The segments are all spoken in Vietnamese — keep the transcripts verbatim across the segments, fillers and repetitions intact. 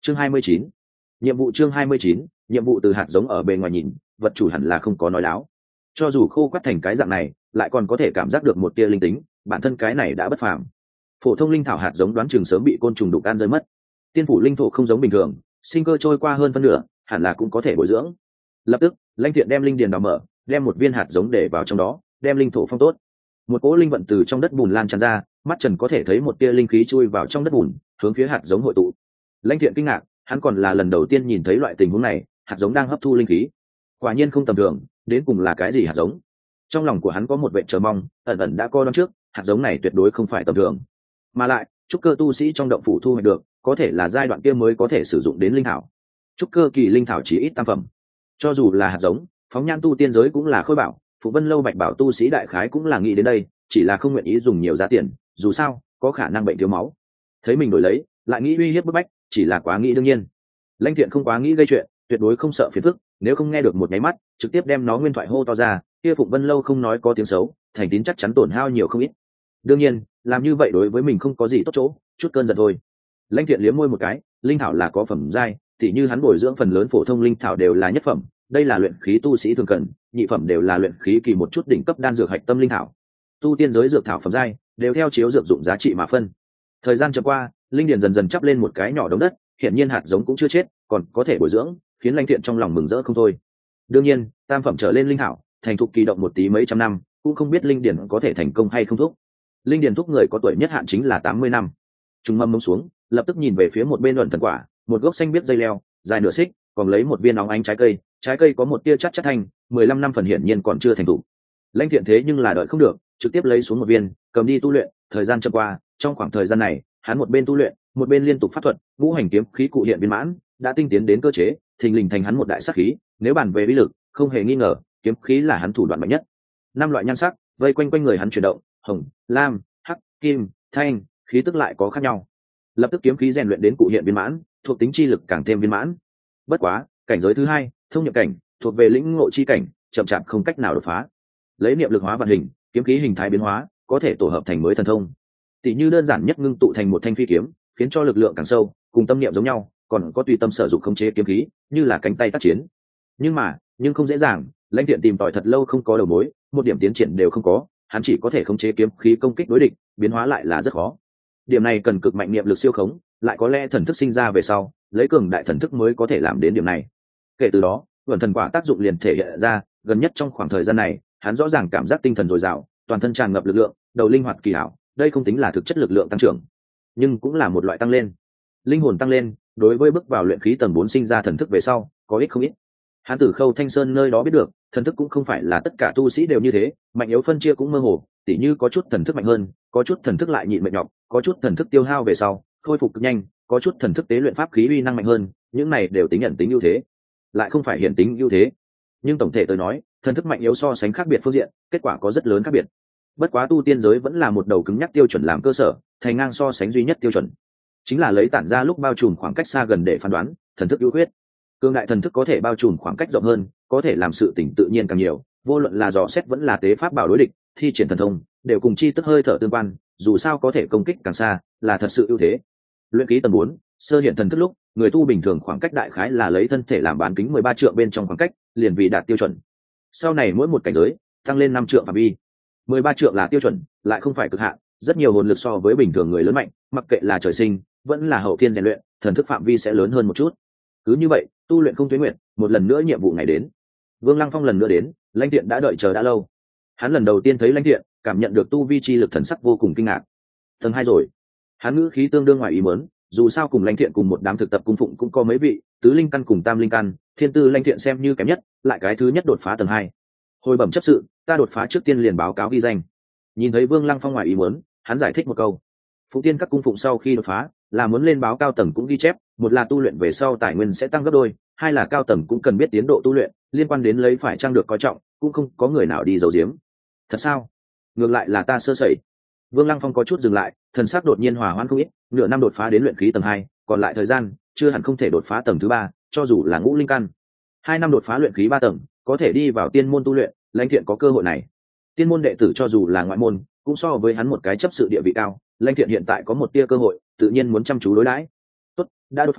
chương hai mươi chín, nhiệm vụ chương hai mươi chín, nhiệm vụ. Từ hạt giống ở bề ngoài nhìn, vật chủ hẳn là không có nói láo, cho dù khô quắt thành cái dạng này lại còn có thể cảm giác được một tia linh tính, bản thân cái này đã bất phàm. Phổ thông linh thảo hạt giống đoán chừng sớm bị côn trùng đục ăn rơi mất. Tiên phủ linh thổ không giống bình thường, sinh cơ trôi qua hơn phân nửa, hẳn là cũng có thể bồi dưỡng. Lập tức Lãnh Thiện đem linh điền đào mở, đem một viên hạt giống để vào trong đó, đem linh thổ phong tốt. Một cỗ linh vận từ trong đất bùn lan tràn ra, mắt trần có thể thấy một tia linh khí chui vào trong đất bùn, hướng phía hạt giống hội tụ. Lãnh Thiện kinh ngạc, hắn còn là lần đầu tiên nhìn thấy loại tình huống này, hạt giống đang hấp thu linh khí. Quả nhiên không tầm thường, đến cùng là cái gì hạt giống? Trong lòng của hắn có một vệ chờ mong, ẩn ẩn đã coi đoán trước, hạt giống này tuyệt đối không phải tầm thường. Mà lại, trúc cơ tu sĩ trong động phủ thu hoạch được, có thể là giai đoạn kia mới có thể sử dụng đến linh thảo. Trúc cơ kỳ linh thảo chỉ ít tam phẩm. Cho dù là hạt giống, phóng nhan tu tiên giới cũng là khôi bảo, Phụ Vân lâu Bạch Bảo tu sĩ đại khái cũng là nghĩ đến đây, chỉ là không nguyện ý dùng nhiều giá tiền, dù sao, có khả năng bệnh thiếu máu. Thấy mình đổi lấy, lại nghĩ uy hiếp bức bách, chỉ là quá nghĩ đương nhiên. Lãnh Thiện không quá nghĩ gây chuyện, tuyệt đối không sợ phiền phức, nếu không nghe được một nháy mắt, trực tiếp đem nó nguyên thoại hô to ra, kia Phụng Vân lâu không nói có tiếng xấu, thành tín chắc chắn tổn hao nhiều không ít. Đương nhiên, làm như vậy đối với mình không có gì tốt chỗ, chút cơn giận thôi. Lãnh Thiện liếm môi một cái, linh thảo là có phẩm giai, tỉ như hắn bồi dưỡng phần lớn phổ thông linh thảo đều là nhất phẩm, đây là luyện khí tu sĩ thường cần, nhị phẩm đều là luyện khí kỳ một chút đỉnh cấp đan dược hạch tâm linh thảo. Tu tiên giới dược thảo phẩm giai đều theo chiếu dược dụng giá trị mà phân. Thời gian trôi qua, linh điền dần dần chắp lên một cái nhỏ đống đất, hiện nhiên hạt giống cũng chưa chết, còn có thể bồi dưỡng, khiến Lãnh Thiện trong lòng mừng rỡ không thôi. Đương nhiên, tam phẩm trở lên linh thảo, thành thục kỳ động một tí mấy trăm năm, cũng không biết linh điền có thể thành công hay không thúc. Linh điền thúc người có tuổi nhất hạn chính là tám mươi năm. Trung mâm mông xuống, lập tức nhìn về phía một bên luận thần quả, một gốc xanh biết dây leo, dài nửa xích, còn lấy một viên óng ánh trái cây, trái cây có một tia chắc chắc thanh, mười lăm năm phần hiển nhiên còn chưa thành thục. Lãnh Thiện thế nhưng là đợi không được, trực tiếp lấy xuống một viên, cầm đi tu luyện. Thời gian trôi qua, trong khoảng thời gian này, hắn một bên tu luyện, một bên liên tục pháp thuật, ngũ hành kiếm khí cụ hiện viên mãn, đã tinh tiến đến cơ chế, thình lình thành hắn một đại sát khí. Nếu bàn về uy lực, không hề nghi ngờ, kiếm khí là hắn thủ đoạn mạnh nhất. Năm loại nhan sắc vây quanh quanh người hắn chuyển động, hồng, lam, hắc, kim, thanh, khí tức lại có khác nhau. Lập tức kiếm khí rèn luyện đến cụ hiện viên mãn, thuộc tính chi lực càng thêm viên mãn. Bất quá, cảnh giới thứ hai, thông nhập cảnh, thuộc về lĩnh ngộ chi cảnh, chậm chạp không cách nào đột phá. Lấy niệm lực hóa vận hình, kiếm khí hình thái biến hóa, có thể tổ hợp thành mới thần thông. Tỷ như đơn giản nhất ngưng tụ thành một thanh phi kiếm, khiến cho lực lượng càng sâu, cùng tâm niệm giống nhau, còn có tùy tâm sử dụng khống chế kiếm khí, như là cánh tay tác chiến. Nhưng mà, nhưng không dễ dàng, Lãnh Thiện tìm tòi thật lâu không có đầu mối, một điểm tiến triển đều không có, hắn chỉ có thể khống chế kiếm khí công kích đối địch, biến hóa lại là rất khó. Điểm này cần cực mạnh niệm lực siêu khống, lại có lẽ thần thức sinh ra về sau, lấy cường đại thần thức mới có thể làm đến điểm này. Kể từ đó, luận thần quả tác dụng liền thể hiện ra, gần nhất trong khoảng thời gian này, hắn rõ ràng cảm giác tinh thần dồi dào, toàn thân tràn ngập lực lượng, đầu linh hoạt kỳ hảo, đây không tính là thực chất lực lượng tăng trưởng, nhưng cũng là một loại tăng lên. Linh hồn tăng lên, đối với bước vào luyện khí tầng bốn sinh ra thần thức về sau, có ích không ít. Hắn từ Khâu Thanh Sơn nơi đó biết được, thần thức cũng không phải là tất cả tu sĩ đều như thế, mạnh yếu phân chia cũng mơ hồ, tỉ như có chút thần thức mạnh hơn, có chút thần thức lại nhịn mệt nhọc, có chút thần thức tiêu hao về sau, khôi phục cực nhanh, có chút thần thức tế luyện pháp khí uy năng mạnh hơn, những này đều tính nhận tính ưu thế, lại không phải hiện tính ưu thế. Nhưng tổng thể tôi nói, thần thức mạnh yếu so sánh khác biệt phương diện, kết quả có rất lớn khác biệt. Bất quá tu tiên giới vẫn là một đầu cứng nhắc tiêu chuẩn làm cơ sở, thành ngang so sánh duy nhất tiêu chuẩn, chính là lấy tản ra lúc bao trùm khoảng cách xa gần để phán đoán, thần thức ưu khuyết. Cương đại thần thức có thể bao trùm khoảng cách rộng hơn, có thể làm sự tỉnh tự nhiên càng nhiều, vô luận là dò xét vẫn là tế pháp bảo đối địch, thi triển thần thông, đều cùng chi tức hơi thở tương quan, dù sao có thể công kích càng xa, là thật sự ưu thế. Luyện khí tầng bốn, sơ hiện thần thức lúc, người tu bình thường khoảng cách đại khái là lấy thân thể làm bán kính mười ba trượng bên trong khoảng cách, liền vì đạt tiêu chuẩn. Sau này mỗi một cảnh giới, tăng lên năm trượng phạm vi. mười ba trượng là tiêu chuẩn, lại không phải cực hạn, rất nhiều hồn lực so với bình thường người lớn mạnh, mặc kệ là trời sinh, vẫn là hậu thiên rèn luyện, thần thức phạm vi sẽ lớn hơn một chút. Cứ như vậy, tu luyện không tuyến nguyện, một lần nữa nhiệm vụ ngày đến. Vương Lăng Phong lần nữa đến, Lãnh Thiện đã đợi chờ đã lâu. Hắn lần đầu tiên thấy Lãnh Thiện, cảm nhận được tu vi chi lực thần sắc vô cùng kinh ngạc. Tầng hai rồi. Hắn ngữ khí tương đương ngoài ý muốn, dù sao cùng Lãnh Thiện cùng một đám thực tập cung phụng cũng có mấy vị, tứ linh căn cùng tam linh căn, thiên tư Lãnh Thiện xem như kém nhất, lại cái thứ nhất đột phá tầng hai. Hồi bẩm chấp sự, ta đột phá trước tiên liền báo cáo ghi danh. Nhìn thấy Vương Lăng Phong ngoài ý muốn, hắn giải thích một câu. Phụ tiên các cung phụng sau khi đột phá, là muốn lên báo cao tầng cũng ghi chép, một là tu luyện về sau tài nguyên sẽ tăng gấp đôi, hai là cao tầng cũng cần biết tiến độ tu luyện, liên quan đến lấy phải trang được coi trọng, cũng không có người nào đi giấu giếm. Thật sao? Ngược lại là ta sơ sẩy. Vương Lăng Phong có chút dừng lại, thần sắc đột nhiên hòa hoãn không ít, nửa năm đột phá đến luyện khí tầng hai, còn lại thời gian chưa hẳn không thể đột phá tầng thứ ba, cho dù là ngũ linh căn. Hai năm đột phá luyện khí ba tầng, có thể đi vào tiên môn tu luyện, Lãnh Thiện có cơ hội này. Tiên môn đệ tử cho dù là ngoại môn, cũng so với hắn một cái chấp sự địa vị cao, Lãnh Thiện hiện tại có một tia cơ hội, tự nhiên muốn chăm chú đối đãi. Tốt, đã đột phá,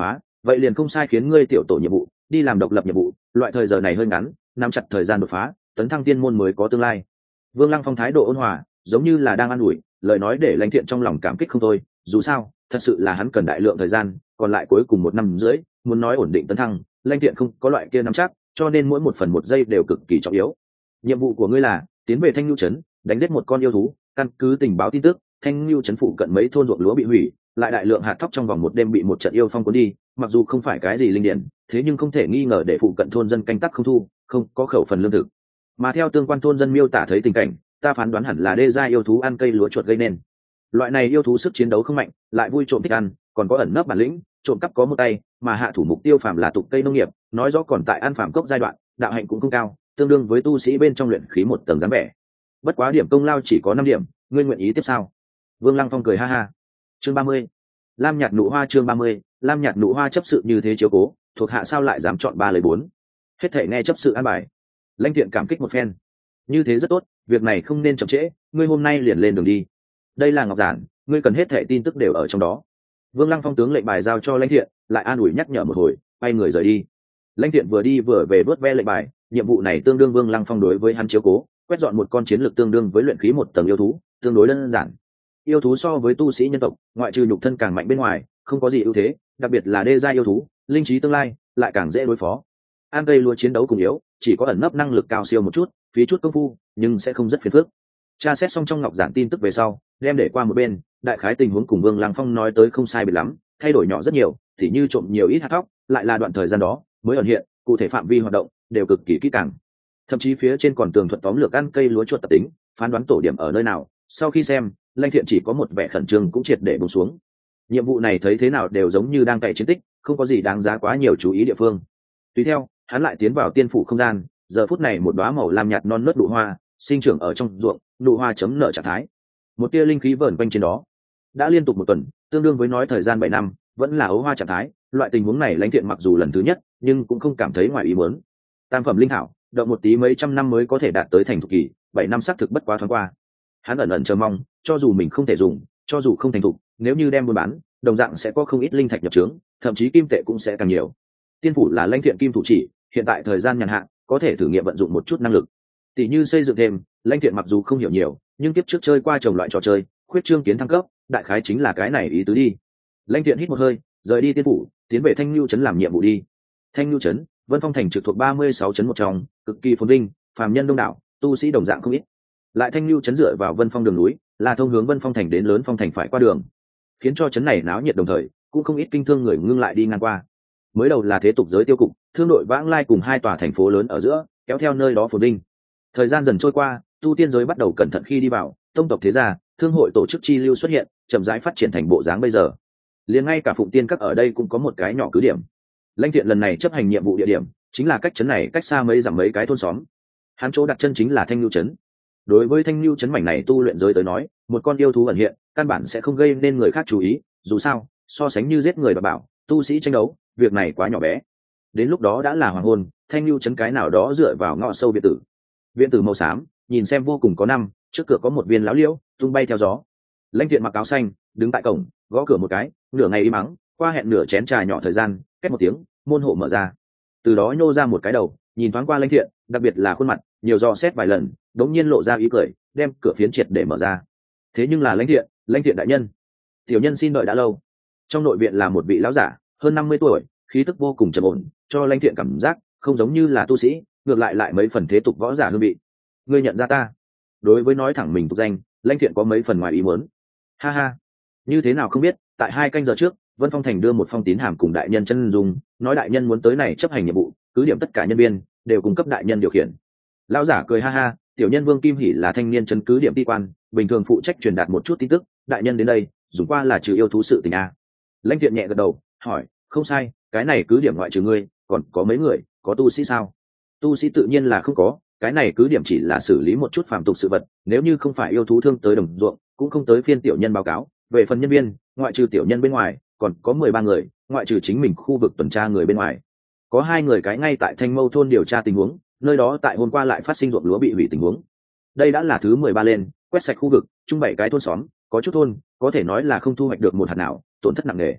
vậy liền không sai, khiến ngươi tiểu tổ nhiệm vụ đi làm độc lập nhiệm vụ, loại thời giờ này hơi ngắn, nắm chặt thời gian đột phá, tấn thăng tiên môn mới có tương lai. Vương Lăng Phong thái độ ôn hòa, giống như là đang an ủi, lời nói để Lãnh Thiện trong lòng cảm kích không thôi. Dù sao, thật sự là hắn cần đại lượng thời gian, còn lại cuối cùng một năm rưỡi, muốn nói ổn định tấn thăng, Lãnh Thiện không có loại kia nắm chắc, cho nên mỗi một phần một giây đều cực kỳ trọng yếu. Nhiệm vụ của ngươi là tiến về Thanh Nhu trấn, đánh giết một con yêu thú. Căn cứ tình báo tin tức, Thanh Nhu trấn phụ cận mấy thôn ruộng lúa bị hủy, lại đại lượng hạt thóc trong vòng một đêm bị một trận yêu phong cuốn đi. Mặc dù không phải cái gì linh điển, thế nhưng không thể nghi ngờ để phụ cận thôn dân canh tác không thu, không có khẩu phần lương thực. Mà theo tương quan thôn dân miêu tả thấy tình cảnh, ta phán đoán hẳn là đê gia yêu thú ăn cây lúa chuột gây nên. Loại này yêu thú sức chiến đấu không mạnh, lại vui trộm thích ăn, còn có ẩn nấp bản lĩnh, trộm cắp có một tay, mà hạ thủ mục tiêu phàm là tục cây nông nghiệp, nói rõ còn tại ăn phàm cốc giai đoạn, đạo hạnh cũng không cao, tương đương với tu sĩ bên trong luyện khí một tầng dáng vẻ. Bất quá điểm công lao chỉ có năm điểm, ngươi nguyện ý tiếp sao? Vương Lăng Phong cười ha ha. Chương ba mươi. Lam Nhạt Nụ Hoa. Chương ba mươi. Lam Nhạt Nụ Hoa. Chấp sự như thế chiếu cố, thuộc hạ sao lại dám chọn ba lời bốn. Hết thể nghe chấp sự an bài. Lãnh Thiện cảm kích một phen. Như thế rất tốt, việc này không nên chậm trễ, ngươi hôm nay liền lên đường đi. Đây là ngọc giản, ngươi cần hết thể tin tức đều ở trong đó. Vương Lăng Phong tướng lệnh bài giao cho Lãnh Thiện, lại an ủi nhắc nhở một hồi, quay người rời đi. Lãnh Thiện vừa đi vừa về vớt ve lệnh bài, nhiệm vụ này tương đương Vương Lăng Phong đối với hắn chiếu cố, quét dọn một con chiến lược tương đương với luyện khí một tầng yêu thú, tương đối đơn giản. Yêu thú so với tu sĩ nhân tộc, ngoại trừ nhục thân càng mạnh bên ngoài, không có gì ưu thế, đặc biệt là đê gia yêu thú, linh trí tương lai lại càng dễ đối phó. An cây lúa chiến đấu cùng yếu, chỉ có ẩn nấp năng lực cao siêu một chút, phí chút công phu, nhưng sẽ không rất phiền phức. Tra xét xong trong ngọc giản tin tức về sau, đem để qua một bên, đại khái tình huống cùng Vương Lăng Phong nói tới không sai biệt lắm, thay đổi nhỏ rất nhiều, thì như trộm nhiều ít hạt thóc, lại là đoạn thời gian đó mới ẩn hiện, cụ thể phạm vi hoạt động đều cực kỳ kỹ càng. Thậm chí phía trên còn tường thuật tóm lược ăn cây lúa chuột tập tính, phán đoán tổ điểm ở nơi nào. Sau khi xem, Lãnh Thiện chỉ có một vẻ khẩn trương cũng triệt để buông xuống. Nhiệm vụ này thấy thế nào đều giống như đang cày chiến tích, không có gì đáng giá quá nhiều chú ý địa phương. Tùy theo, hắn lại tiến vào tiên phủ không gian, giờ phút này một đóa màu lam nhạt non nớt nụ hoa sinh trưởng ở trong ruộng, nụ hoa chấm nở trạng thái, một tia linh khí vờn quanh trên đó. Đã liên tục một tuần, tương đương với nói thời gian bảy năm, vẫn là ấu hoa trạng thái. Loại tình huống này Lãnh Thiện mặc dù lần thứ nhất, nhưng cũng không cảm thấy ngoài ý muốn. Tam phẩm linh thảo, đợi một tí mấy trăm năm mới có thể đạt tới thành thục kỳ, bảy năm xác thực bất quá thoáng qua. Hắn ẩn ẩn chờ mong, cho dù mình không thể dùng, cho dù không thành thục, nếu như đem buôn bán, đồng dạng sẽ có không ít linh thạch nhập trướng, thậm chí kim tệ cũng sẽ càng nhiều. Tiên phủ là Lãnh Thiện kim thủ chỉ, hiện tại thời gian nhàn hạ, có thể thử nghiệm vận dụng một chút năng lực. Tỷ như xây dựng thêm, Lãnh Thiện mặc dù không hiểu nhiều, nhưng tiếp trước chơi qua chồng loại trò chơi, khuyết trương kiến thăng cấp, đại khái chính là cái này ý tứ đi. Lãnh Thiện hít một hơi, rời đi tiên phủ, tiến về Thanh Nhu trấn làm nhiệm vụ đi. Thanh Nhu trấn, Vân Phong thành trực thuộc ba mươi sáu trấn một trong, cực kỳ phồn vinh, phàm nhân đông đảo, tu sĩ đồng dạng không ít. Lại Thanh Nhu trấn dựa vào Vân Phong đường núi, là thông hướng Vân Phong thành đến Lớn Phong thành phải qua đường, khiến cho trấn này náo nhiệt đồng thời, cũng không ít kinh thương người ngưng lại đi ngang qua. Mới đầu là thế tục giới tiêu cục, thương đội vãng lai cùng hai tòa thành phố lớn ở giữa, kéo theo nơi đó phồn vinh. Thời gian dần trôi qua, tu tiên giới bắt đầu cẩn thận khi đi vào, tông tộc thế gia, thương hội tổ chức chi lưu xuất hiện, chậm rãi phát triển thành bộ dáng bây giờ. Liền ngay cả Phụng Tiên các ở đây cũng có một cái nhỏ cứ điểm. Lãnh Thiện lần này chấp hành nhiệm vụ địa điểm chính là cách trấn này cách xa mấy dặm mấy cái thôn xóm. Hắn chỗ đặt chân chính là Thanh Nhu trấn. Đối với Thanh Nhu trấn mảnh này tu luyện giới tới nói, một con yêu thú ẩn hiện, căn bản sẽ không gây nên người khác chú ý, dù sao, so sánh như giết người và bảo, tu sĩ tranh đấu, việc này quá nhỏ bé. Đến lúc đó đã là hoàng hôn, Thanh Nhu trấn cái nào đó dựa vào ngõ sâu biệt tử. Viện tử màu xám, nhìn xem vô cùng có năm, trước cửa có một viên lão liễu tung bay theo gió. Lãnh Thiện mặc áo xanh, đứng tại cổng, gõ cửa một cái, nửa ngày im mắng, qua hẹn nửa chén trà nhỏ thời gian, két một tiếng, môn hộ mở ra. Từ đó nhô ra một cái đầu, nhìn thoáng qua Lãnh Thiện, đặc biệt là khuôn mặt, nhiều dò xét vài lần, đống nhiên lộ ra ý cười, đem cửa phiến triệt để mở ra. Thế nhưng là Lãnh Thiện, Lãnh Thiện đại nhân, tiểu nhân xin đợi đã lâu. Trong nội viện là một vị lão giả, hơn năm mươi tuổi, khí tức vô cùng trầm ổn, cho Lãnh Thiện cảm giác không giống như là tu sĩ, ngược lại lại mấy phần thế tục võ giả hương vị. Ngươi nhận ra ta? Đối với nói thẳng mình tục danh, Lãnh Thiện có mấy phần ngoài ý muốn. Ha ha, như thế nào không biết, tại hai canh giờ trước, Vân Phong thành đưa một phong tín hàm cùng đại nhân chân dung, nói đại nhân muốn tới này chấp hành nhiệm vụ, cứ điểm tất cả nhân viên đều cung cấp đại nhân điều khiển. Lão giả cười ha ha, tiểu nhân Vương Kim Hỷ là thanh niên chân cứ điểm ti quan, bình thường phụ trách truyền đạt một chút tin tức, đại nhân đến đây, dùng qua là trừ yêu thú sự tình a. Lãnh Thiện nhẹ gật đầu, hỏi, không sai, cái này cứ điểm ngoại trừ ngươi, còn có mấy người, có tu sĩ sao? Tu sĩ tự nhiên là không có, cái này cứ điểm chỉ là xử lý một chút phàm tục sự vật, nếu như không phải yêu thú thương tới đồng ruộng, cũng không tới phiên tiểu nhân báo cáo. Về phần nhân viên, ngoại trừ tiểu nhân bên ngoài, còn có mười ba người, ngoại trừ chính mình khu vực tuần tra người bên ngoài, có hai người cái ngay tại Thanh Mâu thôn điều tra tình huống, nơi đó tại hôm qua lại phát sinh ruộng lúa bị hủy tình huống. Đây đã là thứ mười ba lên, quét sạch khu vực, chung bảy cái thôn xóm, có chút thôn có thể nói là không thu hoạch được một hạt nào, tổn thất nặng nề.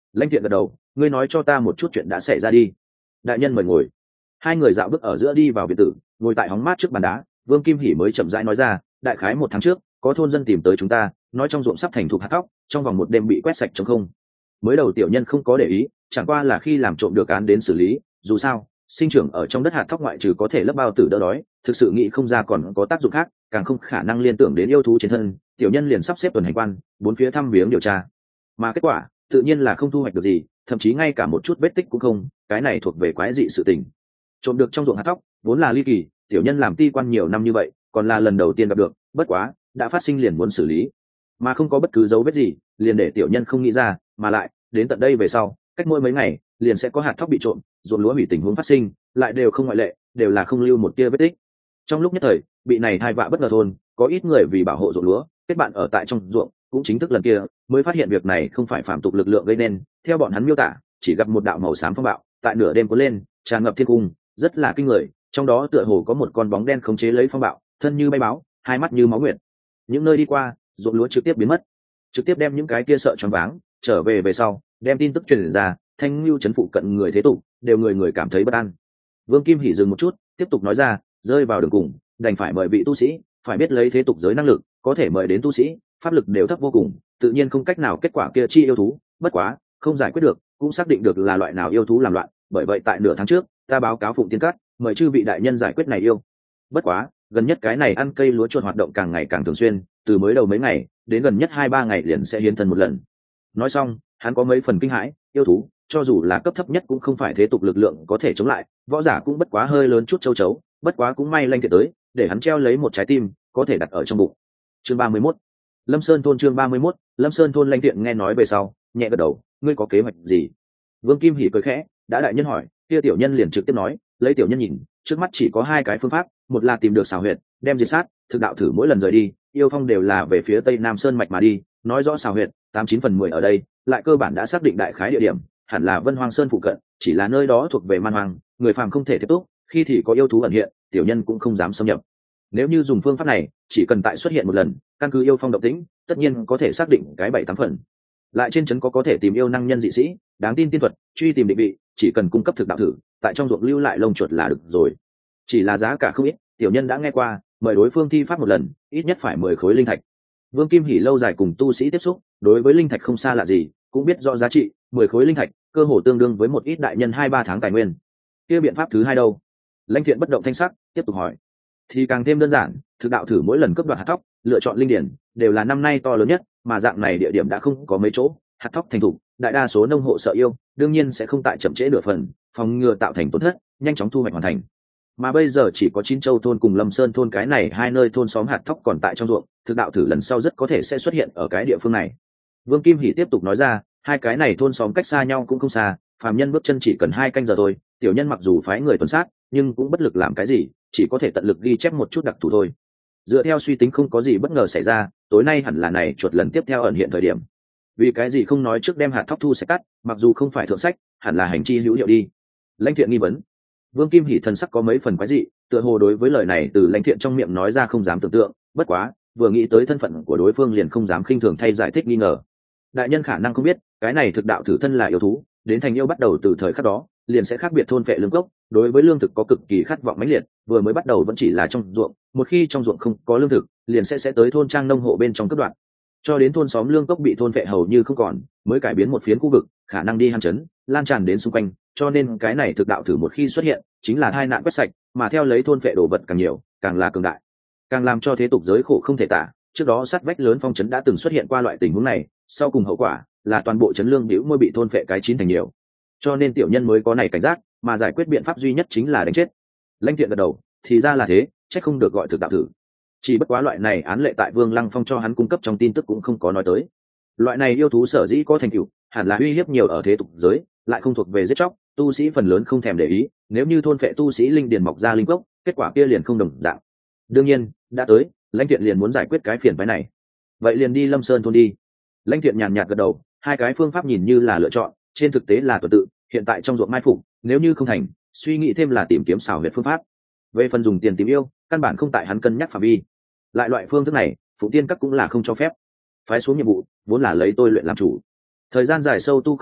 Lãnh Thiện gật đầu, ngươi nói cho ta một chút chuyện đã xảy ra đi. Đại nhân mời ngồi. Hai người dạo bước ở giữa đi vào biệt tử, ngồi tại hóng mát trước bàn đá. Vương Kim Hỉ mới chậm rãi nói ra, đại khái một tháng trước có thôn dân tìm tới chúng ta, nói trong ruộng sắp thành thục hạt thóc, trong vòng một đêm bị quét sạch trống không. Mới đầu tiểu nhân không có để ý, chẳng qua là khi làm trộm được án đến xử lý, dù sao sinh trưởng ở trong đất hạt thóc ngoại trừ có thể lấp bao tử đỡ đói, thực sự nghĩ không ra còn có tác dụng khác, càng không khả năng liên tưởng đến yêu thú trên thân. Tiểu nhân liền sắp xếp tuần hành quan bốn phía thăm viếng điều tra, mà kết quả tự nhiên là không thu hoạch được gì, thậm chí ngay cả một chút vết tích cũng không. Cái này thuộc về quái dị sự tình. Trộm được trong ruộng hạt thóc vốn là ly kỳ, tiểu nhân làm ti quan nhiều năm như vậy còn là lần đầu tiên gặp được, bất quá đã phát sinh liền muốn xử lý, mà không có bất cứ dấu vết gì liền để tiểu nhân không nghĩ ra. Mà lại đến tận đây về sau, cách mỗi mấy ngày liền sẽ có hạt thóc bị trộm, ruộng lúa hủy tình huống phát sinh lại đều không ngoại lệ, đều là không lưu một tia vết tích. Trong lúc nhất thời bị này hai vạ bất ngờ thôn có ít người vì bảo hộ ruộng lúa kết bạn ở tại trong ruộng, cũng chính thức lần kia mới phát hiện việc này không phải phạm tục lực lượng gây nên. Theo bọn hắn miêu tả, chỉ gặp một đạo màu xám phong bạo tại nửa đêm cuốn lên tràn ngập thiên cung, rất là kinh người. Trong đó tựa hồ có một con bóng đen khống chế lấy phong bạo, thân như bay báo, hai mắt như máu nguyệt. Những nơi đi qua ruộng lúa trực tiếp biến mất, trực tiếp đem những cái kia sợ choáng váng. Trở về về sau đem tin tức truyền ra, Thanh Lưu trấn phụ cận người thế tục đều người người cảm thấy bất an. Vương Kim Hỉ dừng một chút, tiếp tục nói ra, rơi vào đường cùng đành phải mời vị tu sĩ, phải biết lấy thế tục giới năng lực có thể mời đến tu sĩ pháp lực đều thấp vô cùng, tự nhiên không cách nào kết quả kia chi yêu thú. Bất quá không giải quyết được cũng xác định được là loại nào yêu thú làm loạn, bởi vậy tại nửa tháng trước ta báo cáo Phụng Tiên Cát mời chư vị đại nhân giải quyết này yêu. Bất quá gần nhất cái này ăn cây lúa chuột hoạt động càng ngày càng thường xuyên, từ mới đầu mấy ngày đến gần nhất hai ba ngày liền sẽ hiến thân một lần. Nói xong hắn có mấy phần kinh hãi, yêu thú cho dù là cấp thấp nhất cũng không phải thế tục lực lượng có thể chống lại, võ giả cũng bất quá hơi lớn chút châu chấu. Bất quá cũng may Lanh Thiện tới để hắn treo lấy một trái tim có thể đặt ở trong bụng. Chương ba mươi mốt, Lâm Sơn thôn. Chương ba mươi mốt, Lâm Sơn thôn. Lanh Thiện nghe nói về sau nhẹ gật đầu, ngươi có kế hoạch gì? Vương Kim Hỉ cười khẽ, đã đại nhân hỏi kia tiểu nhân liền trực tiếp nói, lấy tiểu nhân nhìn trước mắt chỉ có hai cái phương pháp, một là tìm được xảo huyệt đem diệt sát, thực đạo thử mỗi lần rời đi yêu phong đều là về phía tây nam sơn mạch mà đi, nói rõ xảo huyệt tám chín phần mười ở đây, lại cơ bản đã xác định đại khái địa điểm hẳn là Vân Hoang Sơn phụ cận, chỉ là nơi đó thuộc về man hoang, người phàm không thể tiếp tục, khi thì có yêu thú ẩn hiện tiểu nhân cũng không dám xâm nhập. Nếu như dùng phương pháp này, chỉ cần tại xuất hiện một lần căn cứ yêu phong động tĩnh tất nhiên có thể xác định cái bảy tám phần. Lại trên trấn có có thể tìm yêu năng nhân dị sĩ đáng tin tiên thuật truy tìm định vị, chỉ cần cung cấp thực đạo thử tại trong ruộng lưu lại lông chuột là được rồi. Chỉ là giá cả không ít, tiểu nhân đã nghe qua, mời đối phương thi pháp một lần ít nhất phải mười khối linh thạch. Vương Kim Hỉ lâu dài cùng tu sĩ tiếp xúc, đối với linh thạch không xa lạ gì, cũng biết rõ giá trị mười khối linh thạch cơ hồ tương đương với một ít đại nhân hai ba tháng tài nguyên. Kia biện pháp thứ hai đâu? Lãnh Thiện bất động thanh sắc tiếp tục hỏi. Thì càng thêm đơn giản, thực đạo thử mỗi lần cấp đoạt hạt thóc lựa chọn linh điển đều là năm nay to lớn nhất, mà dạng này địa điểm đã không có mấy chỗ, hạt thóc thành thục, đại đa số nông hộ sợ yêu đương nhiên sẽ không tại chậm trễ nửa phần, phòng ngừa tạo thành tổn thất, nhanh chóng thu hoạch hoàn thành. Mà bây giờ chỉ có Chín Châu thôn cùng Lâm Sơn thôn cái này hai nơi thôn xóm hạt thóc còn tại trong ruộng, thực đạo thử lần sau rất có thể sẽ xuất hiện ở cái địa phương này. Vương Kim Hỉ tiếp tục nói ra, hai cái này thôn xóm cách xa nhau cũng không xa, phàm nhân bước chân chỉ cần hai canh giờ thôi. Tiểu nhân mặc dù phái người tuần sát nhưng cũng bất lực làm cái gì, chỉ có thể tận lực ghi chép một chút đặc thù thôi. Dựa theo suy tính không có gì bất ngờ xảy ra, tối nay hẳn là này chuột lần tiếp theo ẩn hiện thời điểm. Vì cái gì không nói trước đem hạt thóc thu sẽ cắt, mặc dù không phải thượng sách hẳn là hành chi hữu hiệu đi. Lãnh Thiện nghi vấn. Vương Kim Hỉ thần sắc có mấy phần quái dị, tựa hồ đối với lời này từ Lãnh Thiện trong miệng nói ra không dám tưởng tượng, bất quá vừa nghĩ tới thân phận của đối phương liền không dám khinh thường thay giải thích nghi ngờ. Đại nhân khả năng không biết, cái này thực đạo thử thân là yêu thú, đến thành yêu bắt đầu từ thời khắc đó liền sẽ khác biệt thôn phệ lương cốc, đối với lương thực có cực kỳ khát vọng mãnh liệt, vừa mới bắt đầu vẫn chỉ là trong ruộng, một khi trong ruộng không có lương thực liền sẽ sẽ tới thôn trang nông hộ bên trong cướp đoạt, cho đến thôn xóm lương cốc bị thôn phệ hầu như không còn, mới cải biến một phiến khu vực, khả năng đi han chấn lan tràn đến xung quanh. Cho nên cái này thực đạo thử một khi xuất hiện chính là tai nạn quét sạch, mà theo lấy thôn phệ đồ vật càng nhiều càng là cường đại, càng làm cho thế tục giới khổ không thể tả. Trước đó sát vách lớn phong trấn đã từng xuất hiện qua loại tình huống này, sau cùng hậu quả là toàn bộ trấn lương bĩu môi bị thôn phệ cái chín thành nhiều, cho nên tiểu nhân mới có này cảnh giác, mà giải quyết biện pháp duy nhất chính là đánh chết. Lãnh Thiện gật đầu, thì ra là thế, chắc không được gọi thực đạo thử. Chỉ bất quá loại này án lệ tại Vương Lăng Phong cho hắn cung cấp trong tin tức cũng không có nói tới. Loại này yêu thú sở dĩ có thành tựu, hẳn là uy hiếp nhiều ở thế tục giới, lại không thuộc về giết chóc, tu sĩ phần lớn không thèm để ý, nếu như thôn phệ tu sĩ linh điền mọc ra linh cốc, kết quả kia liền không đồng dạng. Đương nhiên, đã tới, Lãnh Thiện liền muốn giải quyết cái phiền phức này. Vậy liền đi Lâm Sơn thôn đi. Lãnh Thiện nhàn nhạt gật đầu, hai cái phương pháp nhìn như là lựa chọn, trên thực tế là tuần tự, hiện tại trong ruộng mai phục, nếu như không thành, suy nghĩ thêm là tìm kiếm xảo huyệt phương pháp. Về phần dùng tiền tìm yêu, căn bản không tại hắn cân nhắc phạm vi. Lại loại phương thức này, Phụng Tiên Các cũng là không cho phép. Phái xuống nhiệm vụ vốn là lấy tôi luyện làm chủ, thời gian dài sâu tu không ra,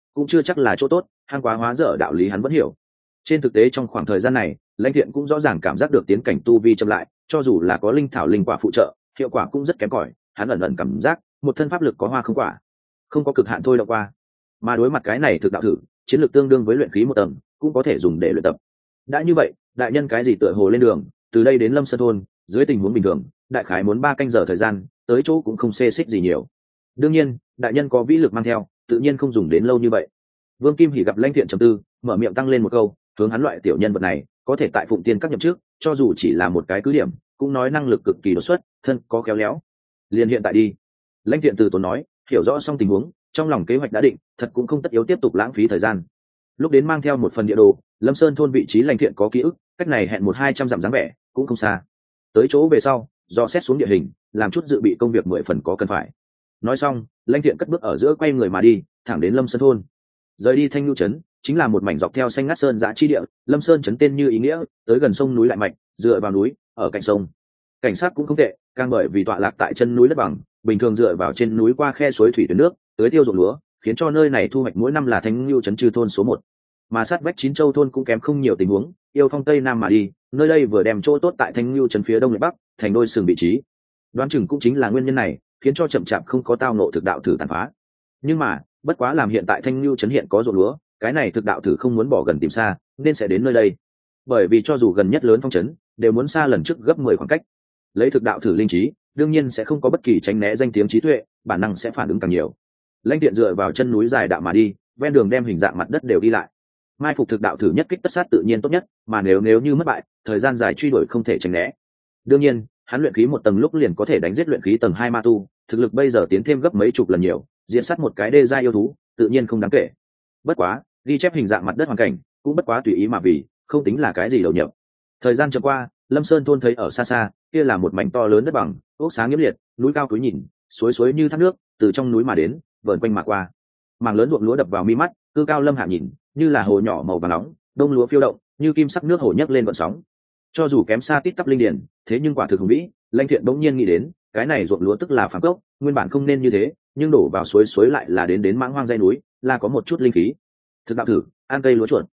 cũng chưa chắc là chỗ tốt, hang quá hóa dở đạo lý hắn vẫn hiểu. Trên thực tế trong khoảng thời gian này, Lãnh Thiện cũng rõ ràng cảm giác được tiến cảnh tu vi chậm lại, cho dù là có linh thảo linh quả phụ trợ, hiệu quả cũng rất kém cỏi, hắn ẩn ẩn cảm giác một thân pháp lực có hoa không quả, không có cực hạn thôi đâu qua. Mà đối mặt cái này thực đạo thử, chiến lược tương đương với luyện khí một tầng, cũng có thể dùng để luyện tập. Đã như vậy, đại nhân cái gì tựa hồ lên đường, từ đây đến Lâm Sơn thôn, dưới tình huống bình thường, đại khái muốn ba canh giờ thời gian, tới chỗ cũng không xê xích gì nhiều. Đương nhiên, đại nhân có vĩ lực mang theo, tự nhiên không dùng đến lâu như vậy. Vương Kim Hỉ gặp Lãnh Thiện trầm tư, mở miệng tăng lên một câu, hướng hắn loại tiểu nhân vật này, có thể tại Phụng Tiên các nhậm trước, cho dù chỉ là một cái cứ điểm, cũng nói năng lực cực kỳ đột xuất, thân có khéo léo. Liền hiện tại đi. Lãnh Thiện từ tốn nói, hiểu rõ xong tình huống, trong lòng kế hoạch đã định, thật cũng không tất yếu tiếp tục lãng phí thời gian. Lúc đến mang theo một phần địa đồ, Lâm Sơn thôn vị trí Lãnh Thiện có ký ức, cách này hẹn một hai trăm dặm dáng vẻ, cũng không xa. Tới chỗ về sau, do xét xuống địa hình, làm chút dự bị công việc mười phần có cần phải. Nói xong, Lãnh Thiện cất bước ở giữa quay người mà đi, thẳng đến Lâm Sơn thôn. Rời đi Thanh Nhu trấn, chính là một mảnh dọc theo xanh ngắt sơn dã chi địa, Lâm Sơn trấn tên như ý nghĩa, tới gần sông núi lại mạch, dựa vào núi, ở cạnh sông. Cảnh sát cũng không tệ, càng bởi vì tọa lạc tại chân núi đất bằng, bình thường dựa vào trên núi qua khe suối thủy tuyến nước, tưới tiêu ruộng lúa, khiến cho nơi này thu hoạch mỗi năm là Thanh Nhu trấn trừ thôn số một. Mà sát vách Chín Châu thôn cũng kém không nhiều tình huống, yêu phong tây nam mà đi, nơi đây vừa đem chỗ tốt tại Thanh Nhu trấn phía đông lệ bắc, thành đôi sừng vị trí. Đoán chừng cũng chính là nguyên nhân này, khiến cho chậm chạp không có tao nộ thực đạo thử tàn phá. Nhưng mà, bất quá làm hiện tại Thanh Nhu trấn hiện có ruộng lúa, cái này thực đạo thử không muốn bỏ gần tìm xa, nên sẽ đến nơi đây. Bởi vì cho dù gần nhất lớn phong trấn, đều muốn xa lần trước gấp mười khoảng cách. Lấy thực đạo thử linh trí, đương nhiên sẽ không có bất kỳ tránh né danh tiếng trí tuệ, bản năng sẽ phản ứng càng nhiều. Lãnh Thiện dựa vào chân núi dài đạo mà đi, ven đường đem hình dạng mặt đất đều đi lại. Mai phục thực đạo thử nhất kích tất sát tự nhiên tốt nhất, mà nếu nếu như mất bại, thời gian dài truy đuổi không thể tránh né. Đương nhiên, hắn luyện khí một tầng lúc liền có thể đánh giết luyện khí tầng hai ma tu, thực lực bây giờ tiến thêm gấp mấy chục lần nhiều, diện sát một cái đê gia yêu thú, tự nhiên không đáng kể. Bất quá, ghi chép hình dạng mặt đất hoàn cảnh, cũng bất quá tùy ý mà vì, không tính là cái gì đầu nhập. Thời gian trôi qua, Lâm Sơn thôn thấy ở xa xa, kia là một mảnh to lớn đất bằng, ốc sáng nghiêm liệt, núi cao cúi nhìn, suối suối như thác nước, từ trong núi mà đến, vờn quanh mà qua. Mảng lớn ruộng lúa đập vào mi mắt, cư cao lâm hạ nhìn, như là hồ nhỏ màu vàng nóng, đông lúa phiêu động, như kim sắc nước hồ nhấc lên gợn sóng. Cho dù kém xa tít tắp linh điển, thế nhưng quả thực hùng vĩ, Lãnh Thiện bỗng nhiên nghĩ đến, cái này ruộng lúa tức là phản cốc, nguyên bản không nên như thế, nhưng đổ vào suối suối lại là đến đến mãng hoang dãy núi, là có một chút linh khí. Thực đạo thử, ăn cây lúa chuột.